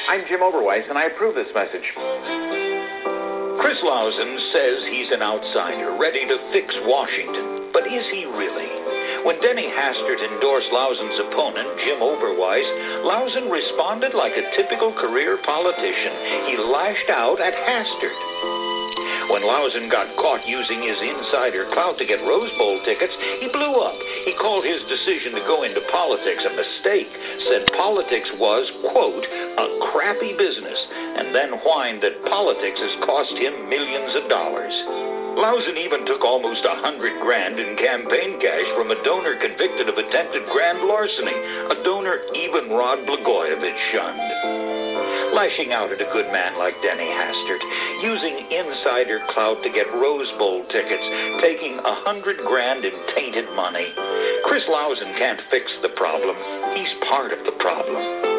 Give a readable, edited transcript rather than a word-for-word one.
I'm Jim Oberweis, and I approve this message. Chris Lausen says he's an outsider, ready to fix Washington. But is he really? When Denny Hastert endorsed Lausen's opponent, Jim Oberweis, Lausen responded like a typical career politician. He lashed out at Hastert. When Lausen got caught using his insider clout to get Rose Bowl tickets, he blew up. He called his decision to go into politics a mistake, said politics was, quote, a crappy business, and then whined that politics has cost him millions of dollars. Lausen even took almost $100,000 in campaign cash from a donor convicted of attempted grand larceny, a donor even Rod Blagojevich shunned. Lashing out at a good man like Denny Hastert, using insider clout to get Rose Bowl tickets, taking $100,000 in tainted money. Chris Lausen can't fix the problem. He's part of the problem.